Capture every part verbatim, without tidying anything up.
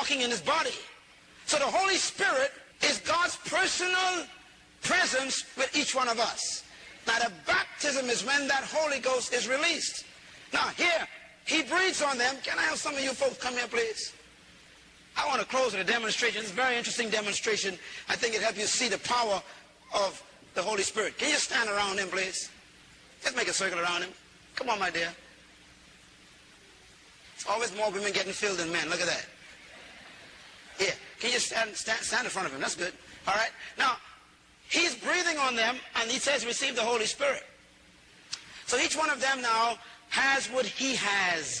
walking in his body. So the Holy Spirit is God's personal presence with each one of us. Now the baptism is when that Holy Ghost is released. Now here, he breathes on them. Can I have some of you folks come here, please? I want to close with a demonstration. It's a very interesting demonstration. I think it helps you see the power of the Holy Spirit. Can you stand around him, please? Just make a circle around him. Come on, my dear. It's always more women getting filled than men. Look at that. Yeah. Can you stand, stand, stand in front of him? That's good. All right. Now, he's breathing on them, and he says, receive the Holy Spirit. So each one of them now has what he has.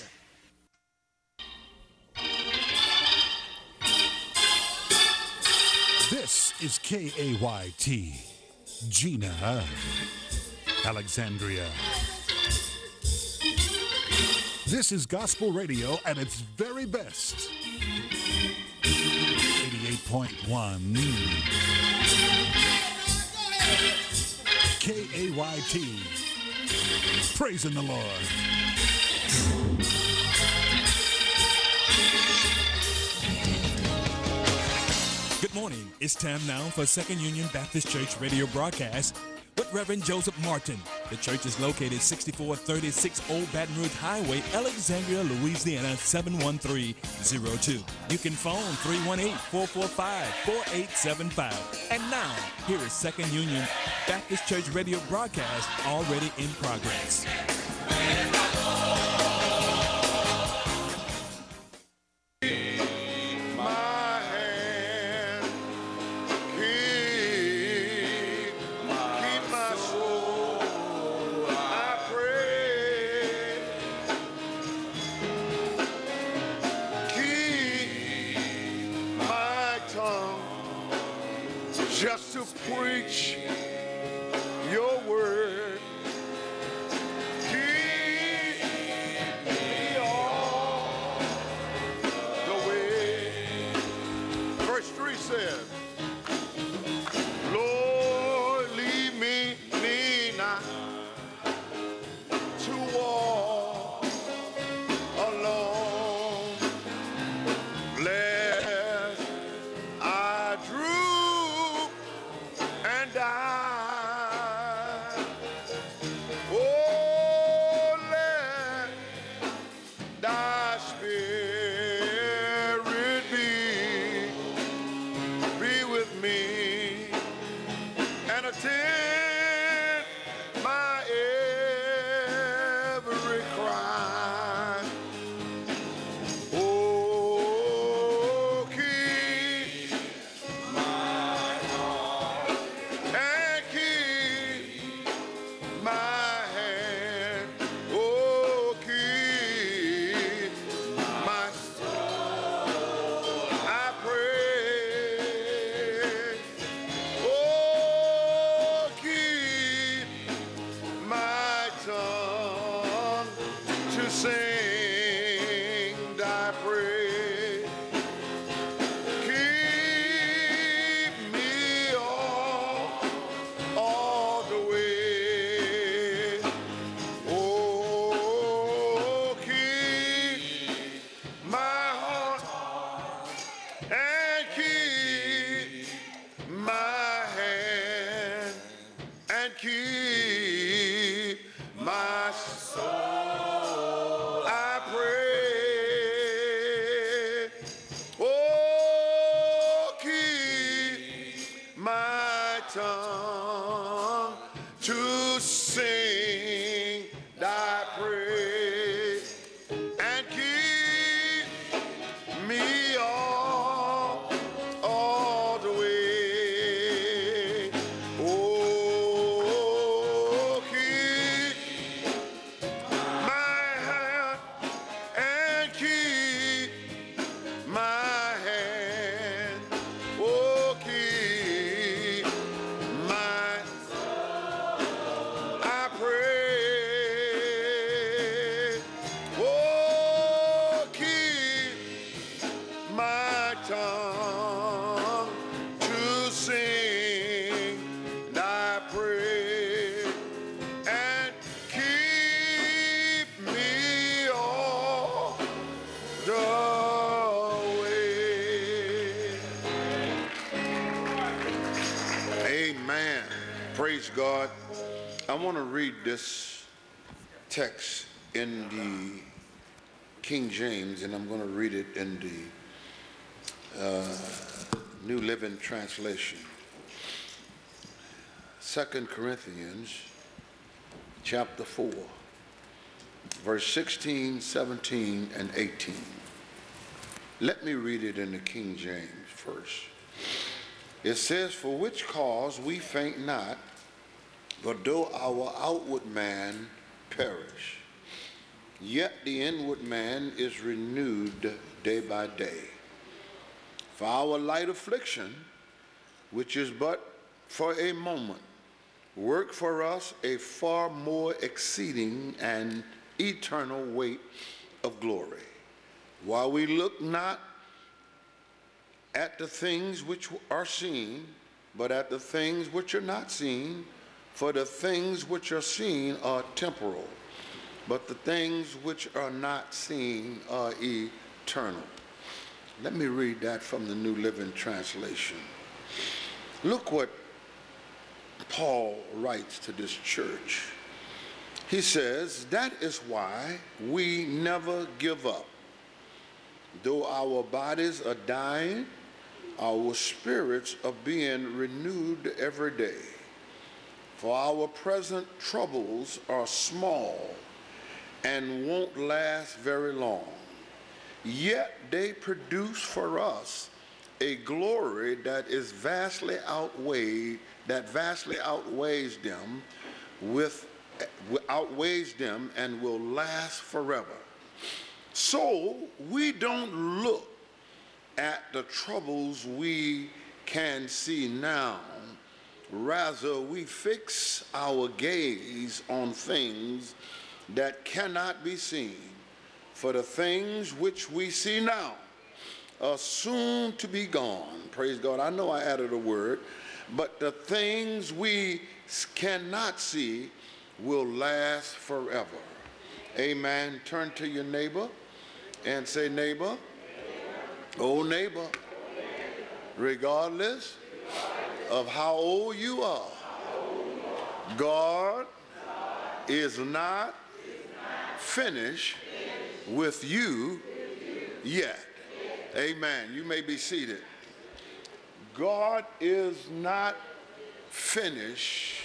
This is K A Y T, Gina, Alexandria. This is gospel radio at its very best. eighty-eight point one K A Y T, praising the Lord. Good morning. It's time now for Second Union Baptist Church radio broadcast with Reverend Joseph Martin. The church is located sixty-four thirty-six Old Baton Rouge Highway, Alexandria, Louisiana, seven one three zero two. You can phone three one eight, four four five, four eight seven five. And now, here is Second Union Baptist Church radio broadcast already in progress. Just to preach your word. Keep me all the way. Verse three says, Lord, lead me, me not to walk alone, lest I droop and die. Oh, let thy spirit be, be with me and attend my every cry. Oh, keep my heart and keep my hand. Oh, keep my soul, I pray. Oh, keep my tongue to sing thy praise. Keep me all, all the way. Oh, keep my heart and keep my hand and keep my soul, I pray. Oh, keep my tongue to sing thy praise and keep me all, all the way. Oh, keep my hand and keep my hand. Oh, keep my soul, I pray. Oh, keep my tongue to sing thy praise and keep me all the way. Praise God. I want to read this text in the King James, and I'm going to read it in the uh, New Living Translation. Second Corinthians chapter four, verse sixteen, seventeen, and eighteen. Let me read it in the King James first. It says, "For which cause we faint not, but though our outward man perish, yet the inward man is renewed day by day. For our light affliction, which is but for a moment, work for us a far more exceeding and eternal weight of glory, while we look not at the things which are seen, but at the things which are not seen. For the things which are seen are temporal, but the things which are not seen are eternal." Let me read that from the New Living Translation. Look what Paul writes to this church. He says, "That is why we never give up. Though our bodies are dying, our spirits are being renewed every day. For our present troubles are small and won't last very long. Yet they produce for us a glory that is vastly outweighed, that vastly outweighs them with outweighs them and will last forever. So we don't look at the troubles we can see now. Rather, we fix our gaze on things that cannot be seen. For the things which we see now are soon to be gone." Praise God. I know I added a word, but the things we cannot see will last forever. Amen. Turn to your neighbor and say, "Neighbor, oh neighbor, regardless of how old you are, God is not finished with you yet." Amen. You may be seated. God is not finished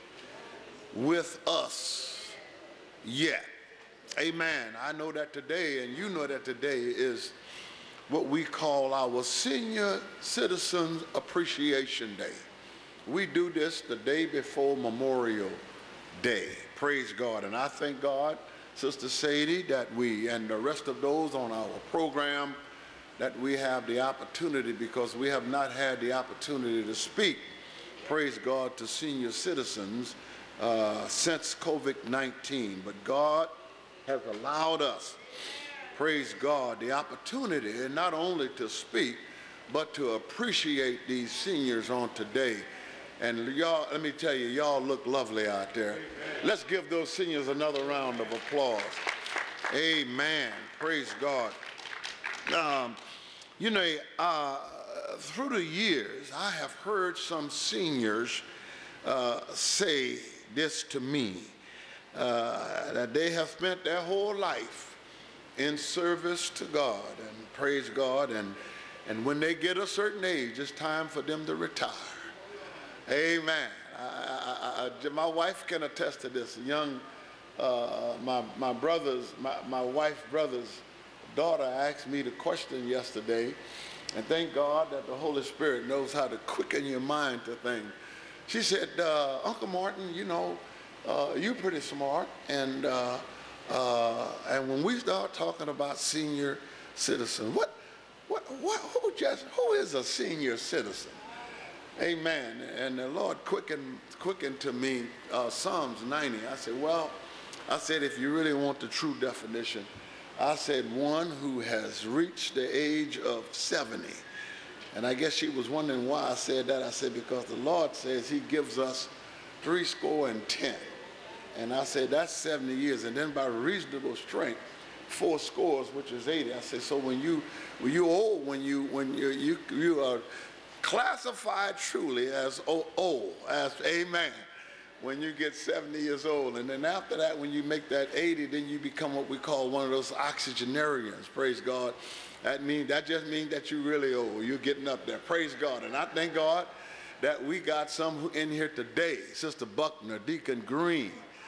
with us yet. Amen. I know that today, and you know that today is what we call our Senior Citizens Appreciation Day. We do this the day before Memorial Day. Praise God. And I thank God, Sister Sadie, that we and the rest of those on our program, that we have the opportunity, because we have not had the opportunity to speak, praise God, to senior citizens uh, since COVID nineteen. But God has allowed us, praise God, the opportunity not only to speak, but to appreciate these seniors on today. And y'all, let me tell you, y'all look lovely out there. Amen. Let's give those seniors another round of applause. Amen. Praise God. Um, you know, uh, through the years, I have heard some seniors uh, say this to me, uh, that they have spent their whole life in service to God, and praise God, and, and when they get a certain age, it's time for them to retire. Amen. I, I, I, my wife can attest to this. Young, uh, my, my brother's, my, my wife's brother's daughter asked me the question yesterday, and thank God that the Holy Spirit knows how to quicken your mind to things. She said, uh, "Uncle Martin, you know, uh, you're pretty smart, and uh, uh, and when we start talking about senior citizen, what, what, what, who just, who is a senior citizen?" Amen. And the Lord quickened, quickened to me uh, Psalms ninety. I said, well, I said, if you really want the true definition, I said, one who has reached the age of seventy. And I guess she was wondering why I said that. I said, because the Lord says he gives us three score and ten. And I said, that's seventy years. And then by reasonable strength, four scores, which is eighty. I said, so when you, when you're old, when you, when you, you, you are classified truly as old, as amen, when you get seventy years old. And then after that, when you make that eighty, then you become what we call one of those octogenarians, praise God. That means, that just means that you're really old. You're getting up there, praise God. And I thank God that we got some in here today. Sister Buckner, Deacon Green,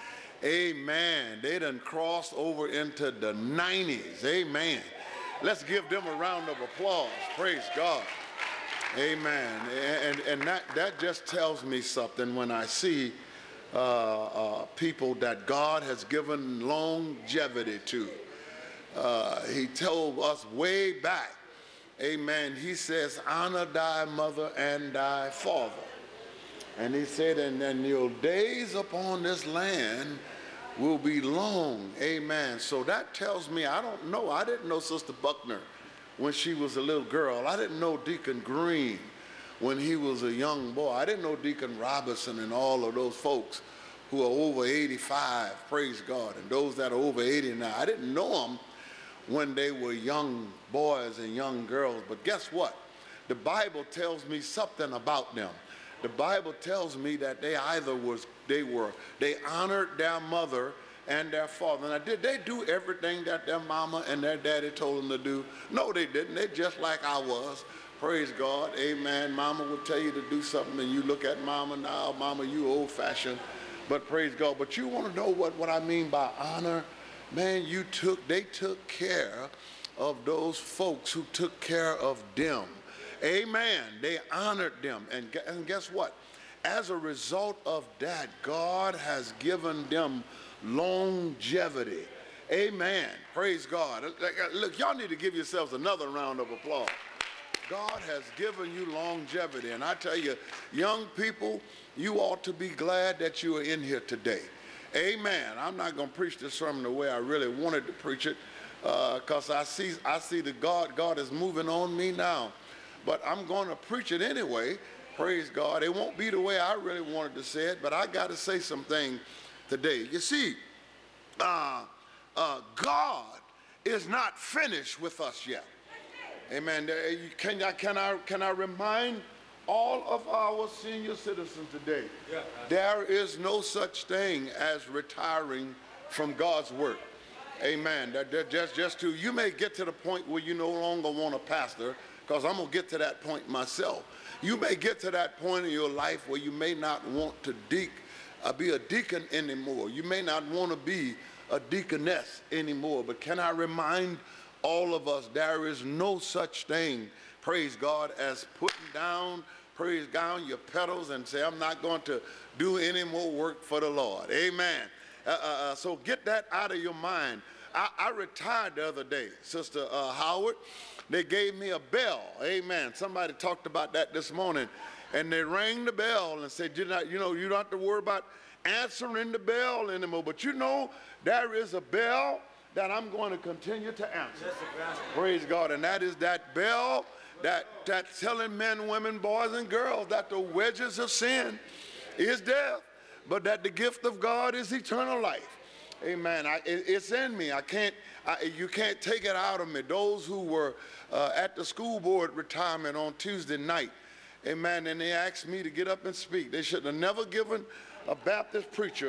amen. They done crossed over into the nineties, amen. Let's give them a round of applause, praise God. Amen. And, and that, that just tells me something when I see uh, uh, people that God has given longevity to. Uh, he told us way back, amen, he says, honor thy mother and thy father. And he said, and then your days upon this land will be long, amen. So that tells me, I don't know, I didn't know Sister Buckner when she was a little girl. I didn't know Deacon Green when he was a young boy. I didn't know Deacon Robinson and all of those folks who are over eighty-five, praise God, and those that are over eighty now. I didn't know them when they were young boys and young girls. But guess what? The Bible tells me something about them. The Bible tells me that they either was, they were, they honored their mother and their father. Now, did they do everything that their mama and their daddy told them to do? No, they didn't. They just like I was. Praise God. Amen. Mama would tell you to do something, and you look at mama now. Mama, you old-fashioned. But praise God. But you want to know what, what I mean by honor? Man, you took, they took care of those folks who took care of them. Amen. They honored them. And, and guess what? As a result of that, God has given them longevity. Amen. Praise God. Look, y'all need to give yourselves another round of applause. God has given you longevity. And I tell you, young people, you ought to be glad that you are in here today. Amen. I'm not going to preach this sermon the way I really wanted to preach it, because uh, I see I see that God, God is moving on me now. But I'm going to preach it anyway. Praise God. It won't be the way I really wanted to say it, but I got to say something today. You see, uh, uh, God is not finished with us yet. Amen. Can I, can I, can I remind all of our senior citizens today, yeah. There is no such thing as retiring from God's work. Amen. That, that just, just to, you may get to the point where you no longer want a pastor, because I'm going to get to that point myself. You may get to that point in your life where you may not want to de- uh, be a deacon anymore. You may not want to be a deaconess anymore. But can I remind all of us, there is no such thing, praise God, as putting down, praise God, your pedals and say, I'm not going to do any more work for the Lord. Amen. Uh, uh, so get that out of your mind. I, I retired the other day, Sister uh, Howard. They gave me a bell. Amen. Somebody talked about that this morning. And they rang the bell and said, you know, you know, you don't have to worry about answering the bell anymore. But you know, there is a bell that I'm going to continue to answer. Praise God. And that is that bell that, that's telling men, women, boys, and girls that the wages of sin is death, but that the gift of God is eternal life. Amen. I, it, it's in me. I can't, I, you can't take it out of me. Those who were uh, at the school board retirement on Tuesday night, amen, and they asked me to get up and speak. They should have never given a Baptist preacher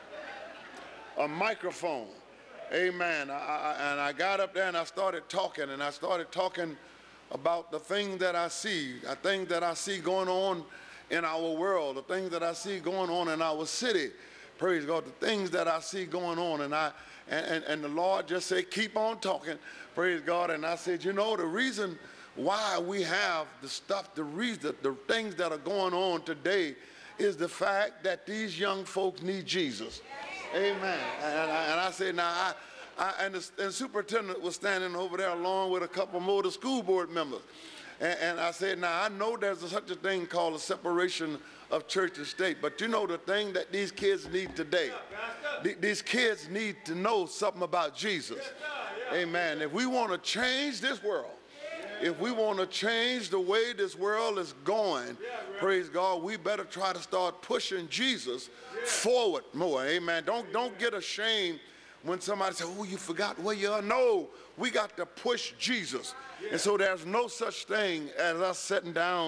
a microphone. Amen. I, I, and I got up there and I started talking, and I started talking about the things that I see, the things that I see going on in our world, the things that I see going on in our city. Praise God, the things that I see going on. And I and, and, and the Lord just said, keep on talking. Praise God. And I said, you know, the reason why we have the stuff, the reason, the things that are going on today is the fact that these young folks need Jesus. Amen. And I, and I said, now, I, I, and, the, and the superintendent was standing over there along with a couple more of the school board members. And, and I said, now, I know there's a, such a thing called a separation of church and state, but you know the thing that these kids need today, th- these kids need to know something about Jesus. Amen. If we want to change this world, if we want to change the way this world is going, praise God, we better try to start pushing Jesus forward more. Amen. Don't, don't get ashamed when somebody says, oh, you forgot where you are. No, we got to push Jesus. And so there's no such thing as us sitting down,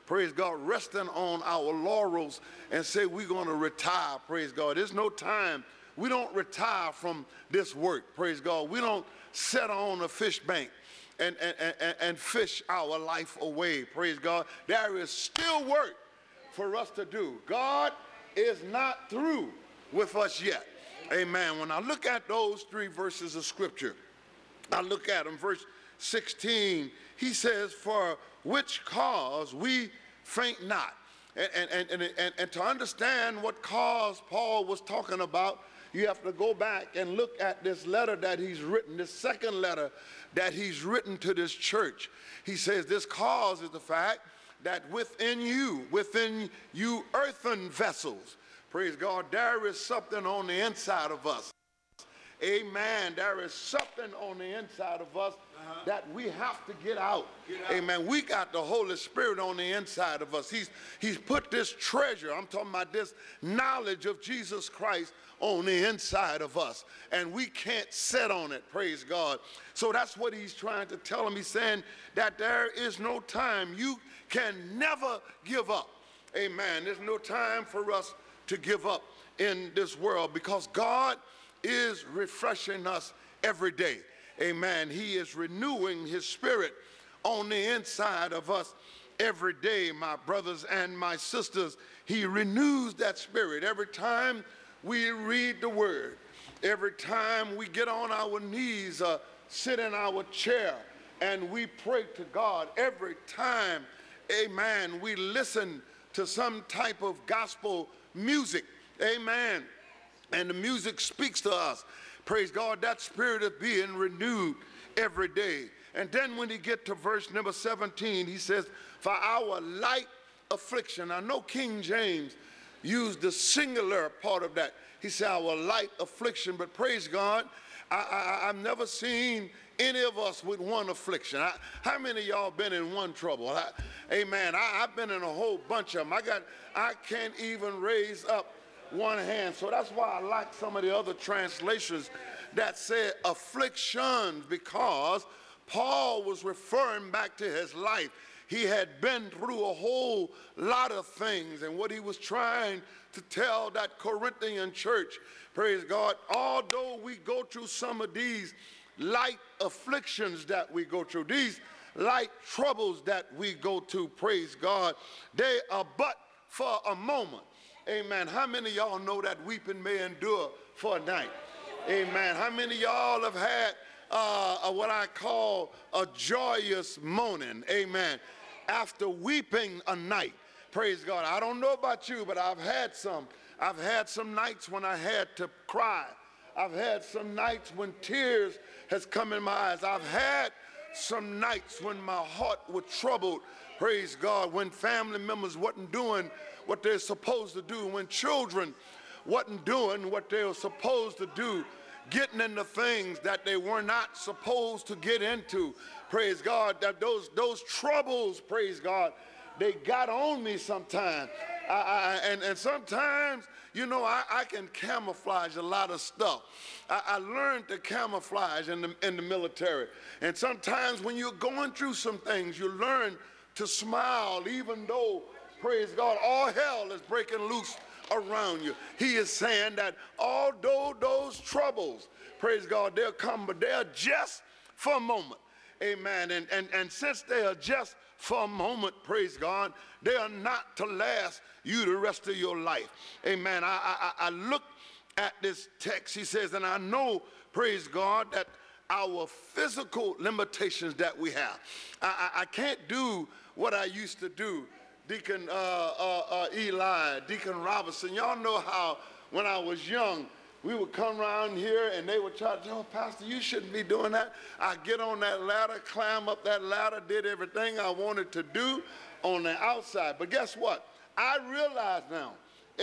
praise God, resting on our laurels and say we're going to retire, praise God. There's no time. We don't retire from this work, praise God. We don't sit on a fish bank and, and, and, and fish our life away, praise God. There is still work for us to do. God is not through with us yet. Amen. When I look at those three verses of scripture, I look at them, verse sixteen, he says, for which cause we faint not. And, and, and, and, and to understand what cause Paul was talking about, you have to go back and look at this letter that he's written, this second letter that he's written to this church. He says this cause is the fact that within you, within you earthen vessels, praise God, there is something on the inside of us. Amen. There is something on the inside of us uh-huh. that we have to get out. get out. Amen. We got the Holy Spirit on the inside of us. He's, he's put this treasure, I'm talking about this knowledge of Jesus Christ on the inside of us. And we can't sit on it, praise God. So that's what he's trying to tell him. He's saying that there is no time. You can never give up. Amen. There's no time for us to give up in this world because God is refreshing us every day. Amen. He is renewing his spirit on the inside of us every day, my brothers and my sisters. He renews that spirit every time we read the word, every time we get on our knees, uh, sit in our chair, and we pray to God, every time, amen, we listen to some type of gospel music, amen, and the music speaks to us. Praise God, that spirit is being renewed every day. And then when he get to verse number seventeen, he says, for our light affliction. I know King James used the singular part of that. He said our light affliction, but praise God, I, I, I've never seen any of us with one affliction. I, how many of y'all been in one trouble? I, amen. I, I've been in a whole bunch of them. I got, I can't even raise up one hand. So that's why I like some of the other translations that said afflictions, because Paul was referring back to his life. He had been through a whole lot of things, and what he was trying to tell that Corinthian church, praise God, although we go through some of these light afflictions that we go through, these light troubles that we go to, praise God, they are but for a moment. Amen. How many of y'all know that weeping may endure for a night? Amen. How many of y'all have had uh, what I call a joyous moaning? Amen. After weeping a night. Praise God. I don't know about you, but I've had some. I've had some nights when I had to cry. I've had some nights when tears has come in my eyes. I've had some nights when my heart was troubled. Praise God. When family members wasn't doing what they're supposed to do. When children wasn't doing what they were supposed to do. Getting into things that they were not supposed to get into. Praise God. That those, those troubles, praise God, they got on me sometimes. I, I, and, and sometimes, you know, I, I can camouflage a lot of stuff. I, I learned to camouflage in the, in the military. And sometimes when you're going through some things, you learn to smile, even though, praise God, all hell is breaking loose around you. He is saying that although those troubles, praise God, they'll come, but they're just for a moment. Amen. And, and, and since they are just for a moment, praise God, they are not to last you the rest of your life. Amen. I, I, I look at this text. He says, and I know, praise God, that our physical limitations that we have. I, I, I can't do what I used to do. Deacon uh, uh, uh, Eli, Deacon Robinson, y'all know how when I was young, we would come around here and they would try to tell, oh, Pastor, you shouldn't be doing that. I get on that ladder, climb up that ladder, did everything I wanted to do on the outside. But guess what? I realize now,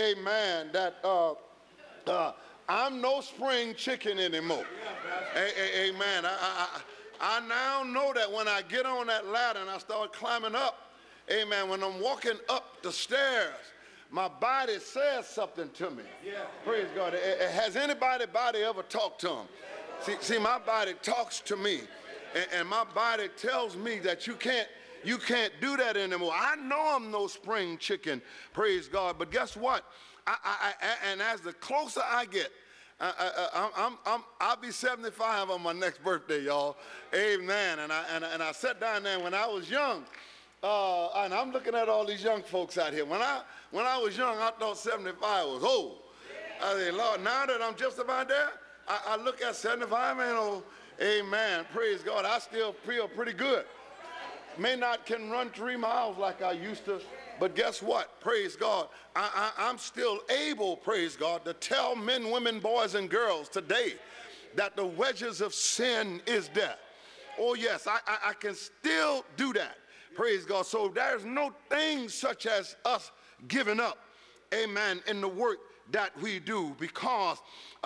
amen, that uh, uh, I'm no spring chicken anymore. A- a- amen. I, I, I now know that when I get on that ladder and I start climbing up, amen, when I'm walking up the stairs, my body says something to me. Yeah. Praise God. Has anybody body ever talked to him? See, see, my body talks to me. And, and my body tells me that you can't, You can't do that anymore. I know I'm no spring chicken, praise God, but guess what? I, I, I, and as the closer I get, I, I, I'm, I'm, I'll be seventy-five on my next birthday, y'all. Amen. And I, and, and I sat down there when I was young, uh, and I'm looking at all these young folks out here. When I, when I was young, I thought seventy-five was old. I said, Lord, now that I'm just about there, I, I look at seventy-five, man, oh, amen, praise God, I still feel pretty good. May not can run three miles like I used to, but guess what? Praise God. I, I, I'm still able, praise God, to tell men, women, boys, and girls today that the wages of sin is death. Oh, yes, I, I, I can still do that. Praise God. So there's no thing such as us giving up, amen, in the work that we do, because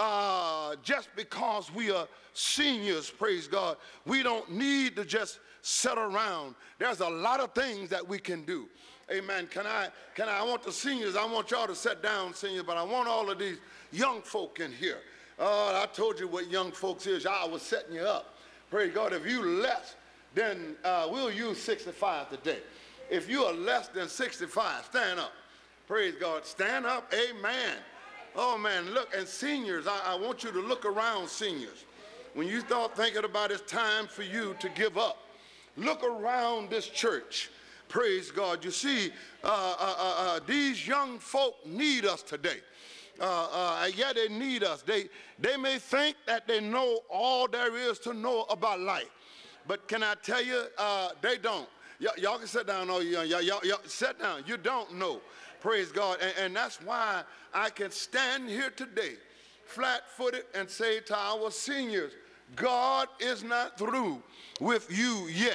uh, just because we are seniors, praise God, we don't need to just sit around. There's a lot of things that we can do. Amen. Can I, can I, I want the seniors, I want y'all to sit down, seniors, but I want all of these young folk in here. Uh, I told you what young folks is. I was setting you up. Praise God. If you less, then uh, we'll use sixty-five today. If you are less than sixty-five, stand up. Praise God. Stand up. Amen. Oh, man, look, and seniors, I, I want you to look around, seniors. When you start thinking about it's time for you to give up, look around this church. Praise God. You see, uh, uh, uh, these young folk need us today. Uh, uh, yeah, they need us. They, they may think that they know all there is to know about life. But can I tell you, uh, they don't. Y'all can sit down, all you young. Y'all, y'all, sit down. You don't know. Praise God. And, and that's why I can stand here today, flat-footed, and say to our seniors, God is not through with you yet.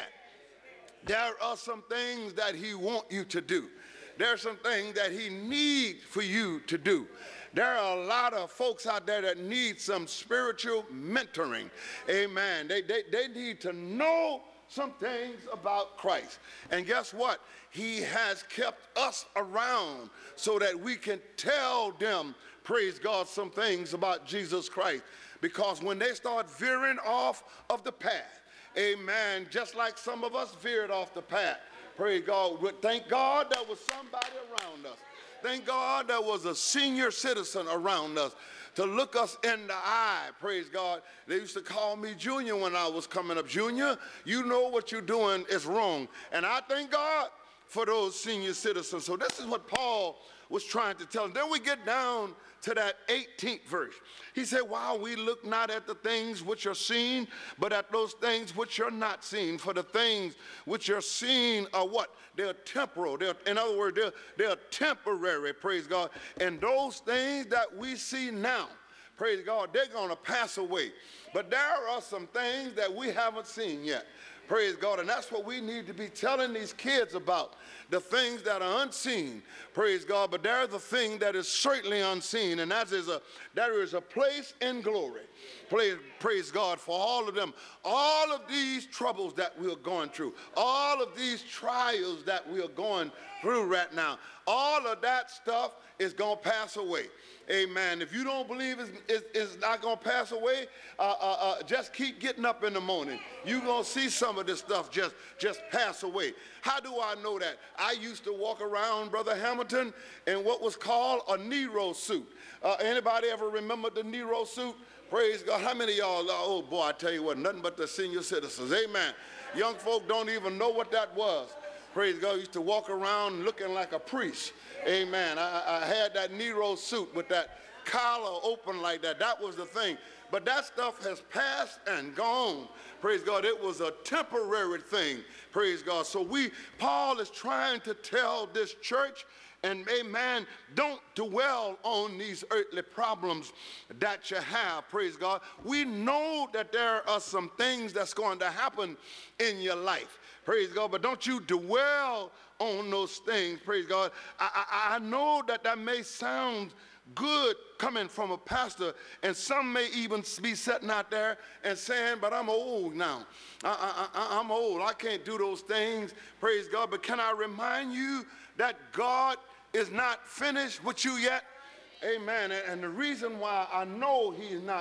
There are some things that he wants you to do. There are some things that he needs for you to do. There are a lot of folks out there that need some spiritual mentoring. Amen. They, they, they need to know some things about Christ. And guess what? He has kept us around so that we can tell them, praise God, some things about Jesus Christ. Because when they start veering off of the path, amen, just like some of us veered off the path, praise God, thank God there was somebody around us. Thank God there was a senior citizen around us to look us in the eye, praise God. They used to call me Junior when I was coming up. Junior, you know what you're doing is wrong. And I thank God for those senior citizens. So this is what Paul was trying to tell them. Then we get down to that eighteenth verse. He said, while we look not at the things which are seen, but at those things which are not seen. For the things which are seen are what? They're temporal. They're, in other words, they're, they're temporary, praise God. And those things that we see now, praise God, they're going to pass away. But there are some things that we haven't seen yet. Praise God. And that's what we need to be telling these kids about, the things that are unseen. Praise God. But there's a thing that is certainly unseen, and that is a, there is a place in glory. Praise, praise God for all of them. All of these troubles that we are going through, all of these trials that we are going through right now, all of that stuff is going to pass away. Amen. If you don't believe it's, it's, it's not going to pass away, uh, uh, uh, just keep getting up in the morning. You're going to see some of this stuff just, just pass away. How do I know that? I used to walk around, Brother Hamilton, in what was called a Nero suit. Uh, anybody ever remember the Nero suit? Praise God. How many of y'all, oh boy, I tell you what, nothing but the senior citizens. Amen. Young folk don't even know what that was. Praise God. I used to walk around looking like a priest. Amen. I, I had that Nero suit with that collar open like that. That was the thing. But that stuff has passed and gone. Praise God. It was a temporary thing. Praise God. So we, Paul is trying to tell this church, and amen, don't dwell on these earthly problems that you have. Praise God. We know that there are some things that's going to happen in your life. Praise God. But don't you dwell on those things. Praise God. I, I, I know that that may sound good coming from a pastor, and some may even be sitting out there and saying, but I'm old now. I, I, I, I'm old. I can't do those things. Praise God. But can I remind you that God is not finished with you yet? Amen. And, and the reason why I know he's not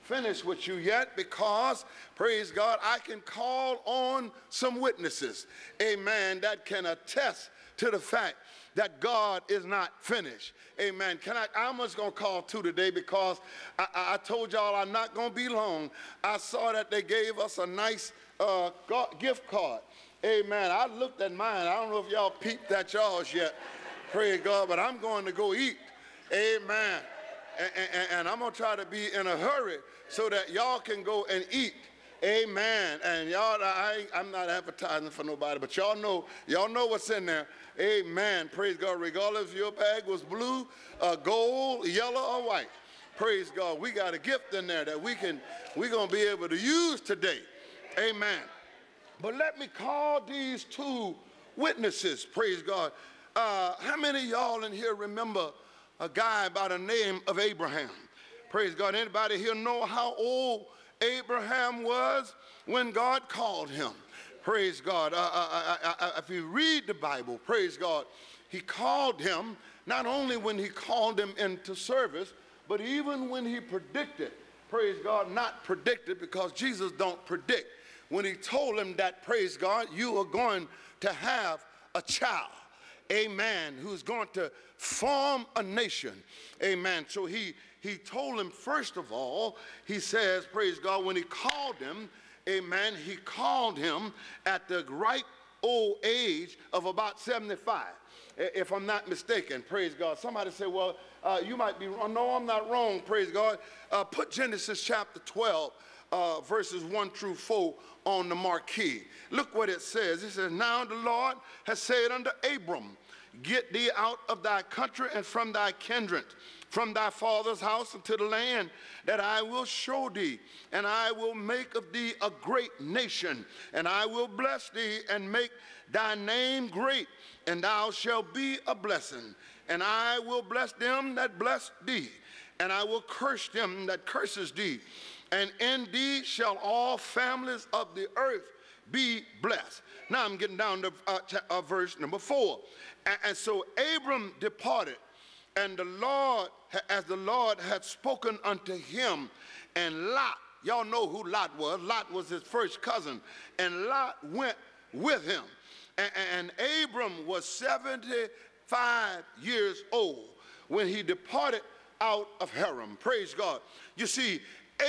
finished with you yet, because, praise God, I can call on some witnesses, amen, that can attest to the fact that God is not finished. Amen. Can I, I'm just going to call two today, because I, I told y'all I'm not going to be long. I saw that they gave us a nice uh, gift card. Amen. I looked at mine. I don't know if y'all peeped at y'all's yet. Praise God. But I'm going to go eat. Amen. And, and, and I'm going to try to be in a hurry so that y'all can go and eat. Amen. And y'all, I, I'm not advertising for nobody, but y'all know, y'all know what's in there. Amen. Praise God. Regardless if your bag was blue, uh, gold, yellow, or white. Praise God. We got a gift in there that we can, we're going to be able to use today. Amen. But let me call these two witnesses. Praise God. Uh, how many of y'all in here remember a guy by the name of Abraham? Praise God. Anybody here know how old Abraham was when God called him? Praise God. Uh, uh, uh, uh, if you read the Bible, praise God, he called him not only when he called him into service, but even when he predicted, praise God, not predicted, because Jesus don't predict. When he told him that, praise God, you are going to have a child, amen, who's going to form a nation, amen. So he, he told him, first of all, he says, praise God, when he called him, amen, he called him at the ripe old age of about seventy-five, if I'm not mistaken, praise God. Somebody say, well, uh, you might be wrong. No, I'm not wrong, praise God. Uh, put Genesis chapter twelve, uh, verses one through four on the marquee. Look what it says. It says, now the Lord has said unto Abram, get thee out of thy country and from thy kindred, from thy father's house unto the land that I will show thee, and I will make of thee a great nation, and I will bless thee and make thy name great, and thou shalt be a blessing. And I will bless them that bless thee, and I will curse them that curses thee. And in thee shall all families of the earth be blessed. Now I'm getting down to uh, uh, verse number four. And, and so Abram departed, and the Lord, as the Lord had spoken unto him, and Lot, y'all know who Lot was. Lot was his first cousin, and Lot went with him. And, and Abram was seventy-five years old when he departed out of Haran. Praise God. You see,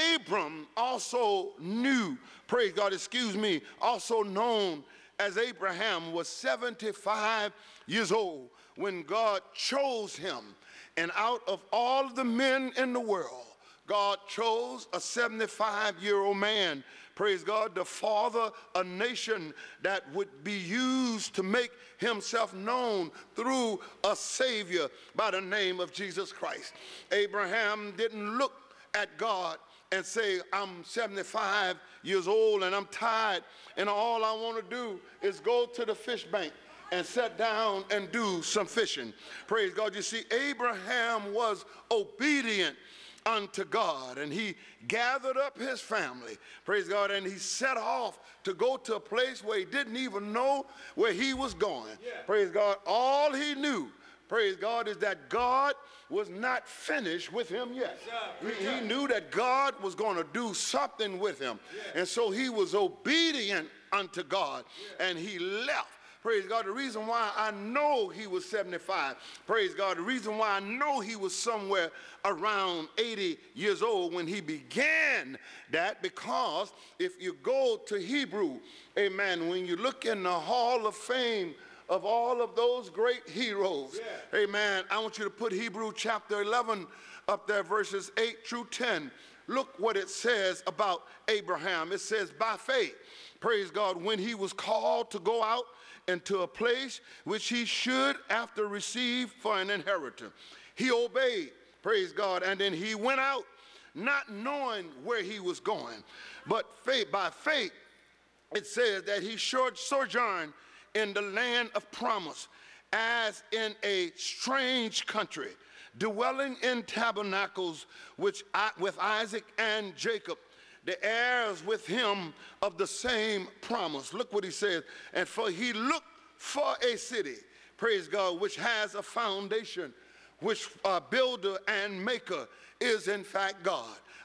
Abram also knew, praise God, excuse me, also known as Abraham, was seventy-five years old when God chose him. And out of all the men in the world, God chose a seventy-five-year-old man, praise God, to father a nation that would be used to make himself known through a Savior by the name of Jesus Christ. Abraham didn't look at God and say, I'm seventy-five years old and I'm tired, and all I want to do is go to the fish bank and sit down and do some fishing. Praise God. You see, Abraham was obedient unto God, and he gathered up his family, praise God, and he set off to go to a place where he didn't even know where he was going. Yeah. Praise God. All he knew, praise God, is that God was not finished with him yet. He, he knew that God was going to do something with him. Yeah. And so he was obedient unto God, yeah, and he left. Praise God. The reason why I know he was seventy-five, praise God, the reason why I know he was somewhere around eighty years old when he began that, because if you go to Hebrew, amen, when you look in the Hall of Fame of all of those great heroes, yeah, amen, I want you to put Hebrew chapter eleven up there, verses eight through ten. Look what it says about Abraham. It says, by faith, praise God, when he was called to go out into a place which he should after receive for an inheritance, he obeyed, praise God, and then he went out not knowing where he was going. But faith, by faith, it says that he should sojourn in the land of promise, as in a strange country, dwelling in tabernacles which I, with Isaac and Jacob, the heirs with him of the same promise. Look what he says. And for he looked for a city, praise God, which has a foundation, which uh, builder and maker is in fact God.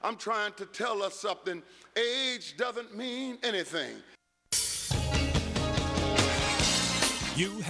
I'm trying to tell us something. Age doesn't mean anything. You